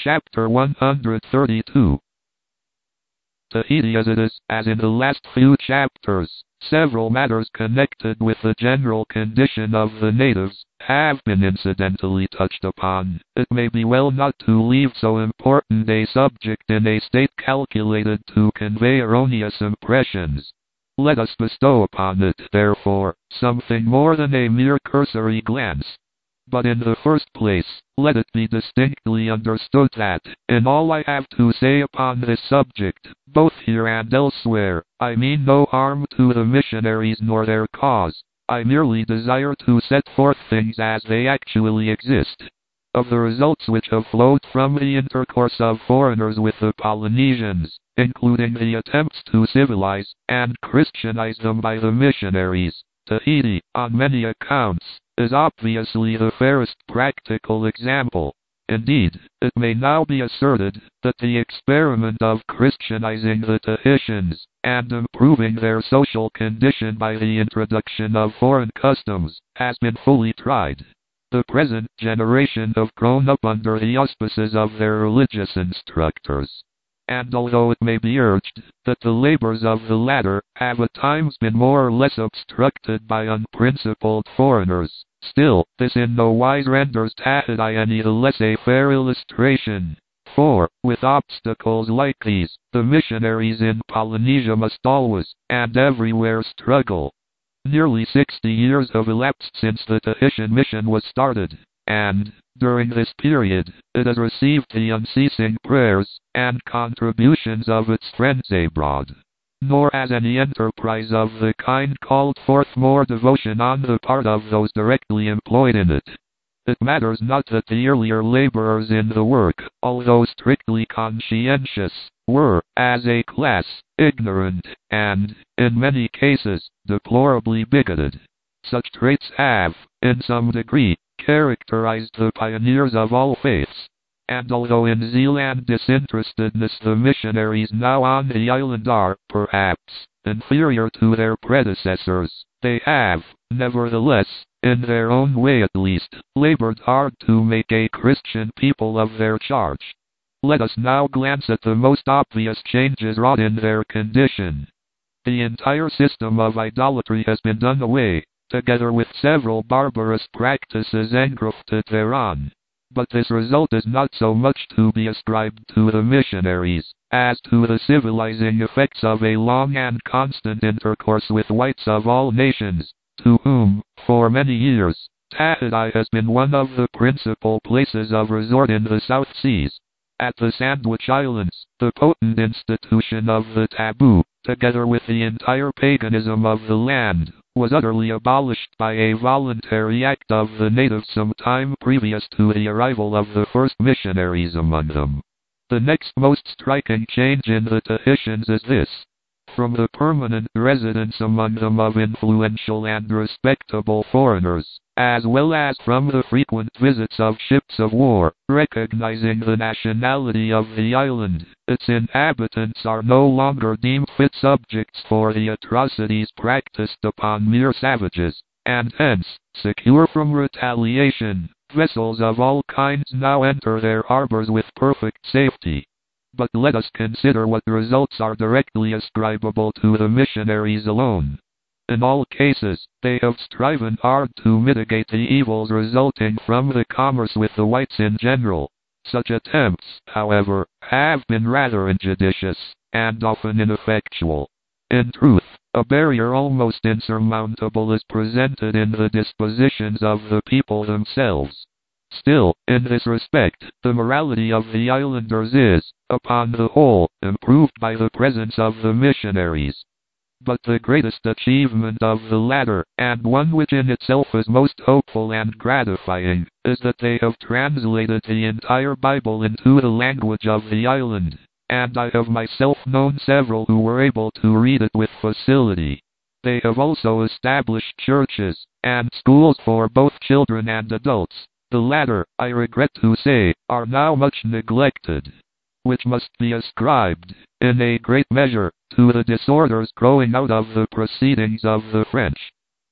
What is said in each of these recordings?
Chapter 132. Tahiti as it is, as in the last few chapters, several matters connected with the general condition of the natives have been incidentally touched upon. It may be well not to leave so important a subject in a state calculated to convey erroneous impressions. Let us bestow upon it, therefore, something more than a mere cursory glance. But in the first place, let it be distinctly understood that, in all I have to say upon this subject, both here and elsewhere, I mean no harm to the missionaries nor their cause. I merely desire to set forth things as they actually exist. Of the results which have flowed from the intercourse of foreigners with the Polynesians, including the attempts to civilize and Christianize them by the missionaries, Tahiti, on many accounts, is obviously the fairest practical example. Indeed, it may now be asserted that the experiment of Christianizing the Tahitians and improving their social condition by the introduction of foreign customs has been fully tried. The present generation have grown up under the auspices of their religious instructors. And although it may be urged that the labors of the latter have at times been more or less obstructed by unprincipled foreigners, still, this in no wise renders Tahiti any the less a fair illustration. For, with obstacles like these, the missionaries in Polynesia must always, and everywhere struggle. Nearly 60 years have elapsed since the Tahitian mission was started, and, during this period, it has received the unceasing prayers and contributions of its friends abroad. Nor has any enterprise of the kind called forth more devotion on the part of those directly employed in it. It matters not that the earlier laborers in the work, although strictly conscientious, were, as a class, ignorant, and, in many cases, deplorably bigoted. Such traits have, in some degree, characterized the pioneers of all faiths. And although in zeal and disinterestedness the missionaries now on the island are, perhaps, inferior to their predecessors, they have, nevertheless, in their own way at least, labored hard to make a Christian people of their charge. Let us now glance at the most obvious changes wrought in their condition. The entire system of idolatry has been done away, together with several barbarous practices engrafted thereon. But this result is not so much to be ascribed to the missionaries, as to the civilizing effects of a long and constant intercourse with whites of all nations, to whom, for many years, Tahiti has been one of the principal places of resort in the South Seas. At the Sandwich Islands, the potent institution of the taboo, together with the entire paganism of the land, was utterly abolished by a voluntary act of the natives some time previous to the arrival of the first missionaries among them. The next most striking change in the Tahitians is this. From the permanent residence among them of influential and respectable foreigners, as well as from the frequent visits of ships of war, recognizing the nationality of the island, its inhabitants are no longer deemed fit subjects for the atrocities practiced upon mere savages, and hence, secure from retaliation, vessels of all kinds now enter their harbors with perfect safety. But let us consider what results are directly ascribable to the missionaries alone. In all cases, they have striven hard to mitigate the evils resulting from the commerce with the whites in general. Such attempts, however, have been rather injudicious, and often ineffectual. In truth, a barrier almost insurmountable is presented in the dispositions of the people themselves. Still, in this respect, the morality of the islanders is, upon the whole, improved by the presence of the missionaries. But the greatest achievement of the latter, and one which in itself is most hopeful and gratifying, is that they have translated the entire Bible into the language of the island, and I have myself known several who were able to read it with facility. They have also established churches and schools for both children and adults. The latter, I regret to say, are now much neglected, which must be ascribed, in a great measure, to the disorders growing out of the proceedings of the French.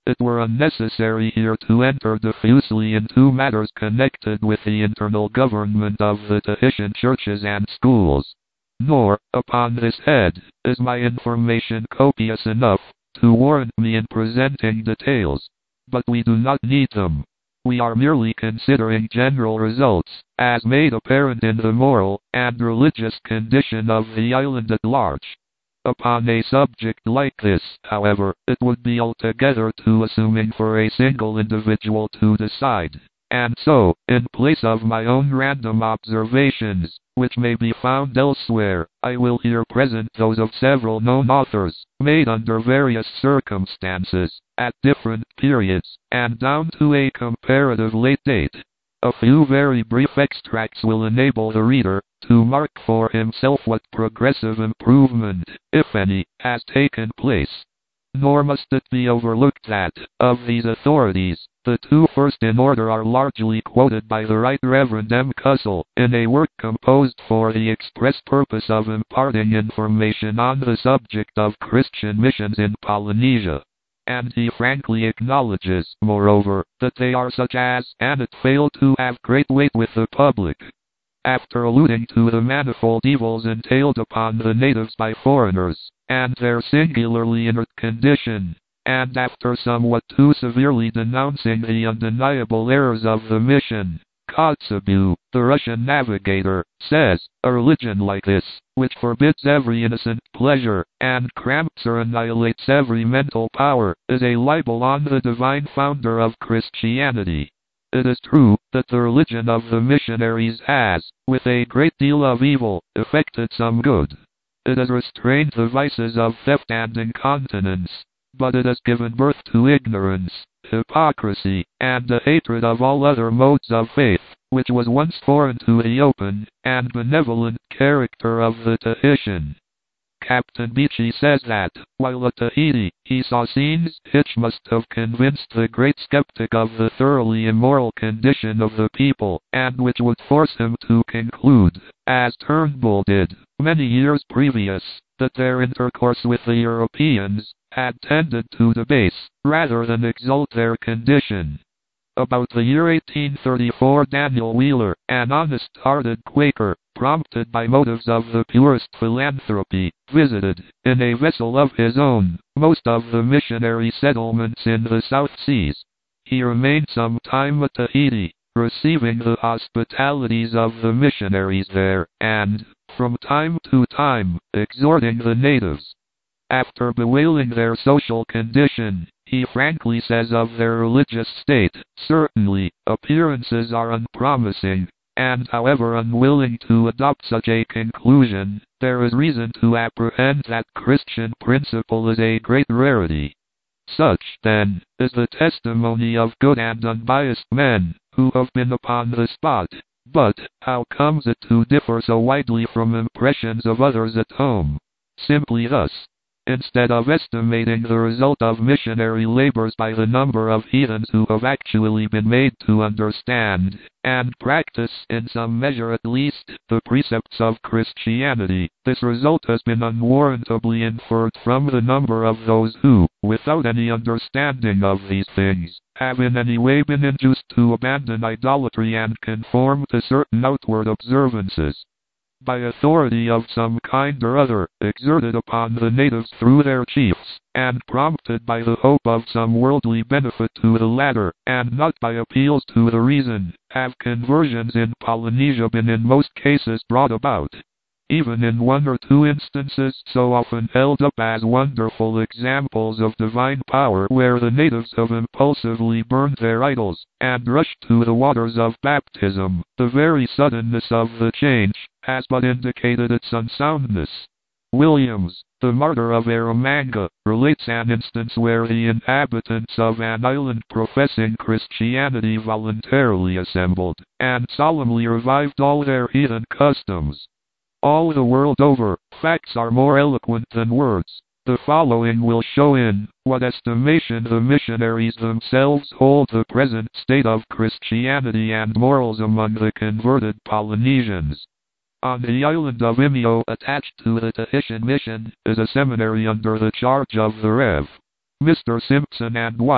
it were unnecessary here to enter diffusely into matters connected with the internal government of the Tahitian churches and schools. Nor, upon this head, is my information copious enough to warrant me in presenting details. But we do not need them. We are merely considering general results, as made apparent in the moral and religious condition of the island at large. Upon a subject like this, however, it would be altogether too assuming for a single individual to decide. And so, in place of my own random observations, which may be found elsewhere, I will here present those of several known authors, made under various circumstances, at different periods, and down to a comparative late date. A few very brief extracts will enable the reader to mark for himself what progressive improvement, if any, has taken place. Nor must it be overlooked that, of these authorities, the two first in order are largely quoted by the Right Reverend M. Cussell, in a work composed for the express purpose of imparting information on the subject of Christian missions in Polynesia. And he frankly acknowledges, moreover, that they are such as cannot fail to have great weight with the public. After alluding to the manifold evils entailed upon the natives by foreigners, and their singularly inert condition, and after somewhat too severely denouncing the undeniable errors of the mission, Kotzebue, the Russian navigator, says, a religion like this, which forbids every innocent pleasure, and cramps or annihilates every mental power, is a libel on the divine founder of Christianity. It is true that the religion of the missionaries has, with a great deal of evil, effected some good. It has restrained the vices of theft and incontinence, but it has given birth to ignorance, hypocrisy, and a hatred of all other modes of faith, which was once foreign to the open and benevolent character of the Tahitian. Captain Beechey says that, while at Tahiti, he saw scenes which must have convinced the great skeptic of the thoroughly immoral condition of the people, and which would force him to conclude, as Turnbull did, many years previous, that their intercourse with the Europeans had tended to debase, rather than exalt their condition. About the year 1834, Daniel Wheeler, an honest-hearted Quaker, prompted by motives of the purest philanthropy, visited, in a vessel of his own, most of the missionary settlements in the South Seas. He remained some time at Tahiti, receiving the hospitalities of the missionaries there, and, from time to time, exhorting the natives. After bewailing their social condition, he frankly says of their religious state, certainly, appearances are unpromising, and however unwilling to adopt such a conclusion, there is reason to apprehend that Christian principle is a great rarity. Such, then, is the testimony of good and unbiased men, who have been upon the spot. But, how comes it to differ so widely from impressions of others at home? Simply thus. Instead of estimating the result of missionary labors by the number of heathens who have actually been made to understand, and practice, in some measure at least, the precepts of Christianity, this result has been unwarrantably inferred from the number of those who, without any understanding of these things, have in any way been induced to abandon idolatry and conform to certain outward observances, by authority of some kind or other, exerted upon the natives through their chiefs, and prompted by the hope of some worldly benefit to the latter, and not by appeals to the reason, have conversions in Polynesia been in most cases brought about. Even in one or two instances so often held up as wonderful examples of divine power where the natives have impulsively burned their idols, and rushed to the waters of baptism, the very suddenness of the change has but indicated its unsoundness. Williams, the martyr of Eromanga, relates an instance where the inhabitants of an island professing Christianity voluntarily assembled, and solemnly revived all their heathen customs. All the world over, facts are more eloquent than words. The following will show in what estimation the missionaries themselves hold the present state of Christianity and morals among the converted Polynesians. On the island of Imeo, attached to the Tahitian mission, is a seminary under the charge of the Rev. Mr. Simpson and wife,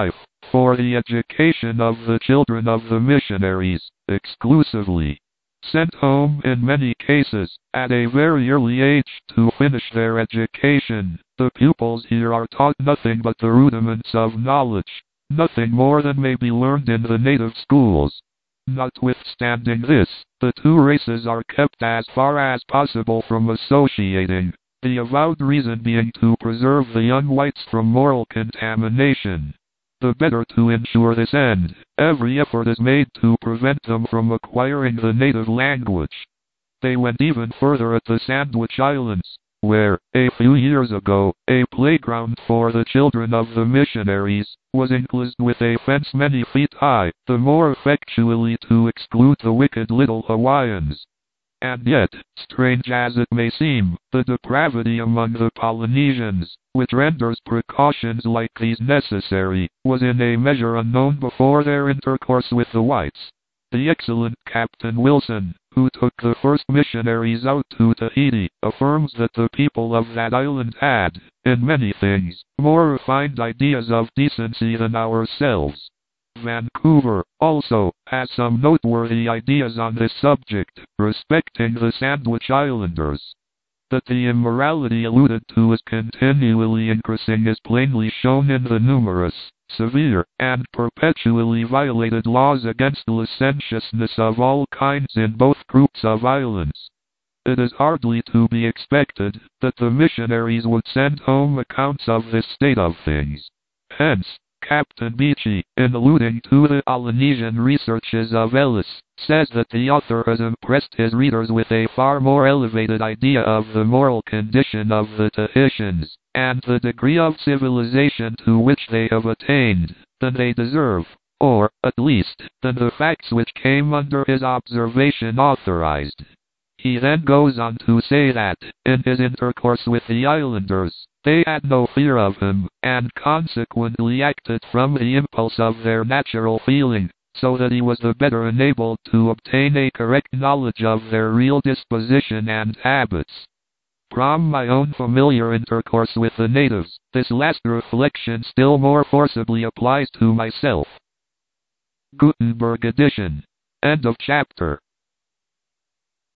for the education of the children of the missionaries, exclusively. Sent home in many cases, at a very early age, to finish their education, the pupils here are taught nothing but the rudiments of knowledge, nothing more than may be learned in the native schools. Notwithstanding this, the two races are kept as far as possible from associating, the avowed reason being to preserve the young whites from moral contamination. The better to ensure this end, every effort is made to prevent them from acquiring the native language. They went even further at the Sandwich Islands, where, a few years ago, a playground for the children of the missionaries was enclosed with a fence many feet high, the more effectually to exclude the wicked little Hawaiians. And yet, strange as it may seem, the depravity among the Polynesians, which renders precautions like these necessary, was in a measure unknown before their intercourse with the whites. The excellent Captain Wilson, who took the first missionaries out to Tahiti, affirms that the people of that island had, in many things, more refined ideas of decency than ourselves. Vancouver, also, has some noteworthy ideas on this subject, respecting the Sandwich Islanders. That the immorality alluded to is continually increasing is plainly shown in the numerous, severe, and perpetually violated laws against licentiousness of all kinds in both groups of islands. It is hardly to be expected that the missionaries would send home accounts of this state of things. Hence, Captain Beechey, in alluding to the Polynesian researches of Ellis, says that the author has impressed his readers with a far more elevated idea of the moral condition of the Tahitians, and the degree of civilization to which they have attained, than they deserve, or, at least, than the facts which came under his observation authorized. He then goes on to say that, in his intercourse with the islanders, they had no fear of him, and consequently acted from the impulse of their natural feeling, so that he was the better enabled to obtain a correct knowledge of their real disposition and habits. From my own familiar intercourse with the natives, this last reflection still more forcibly applies to myself. Gutenberg edition. End of chapter.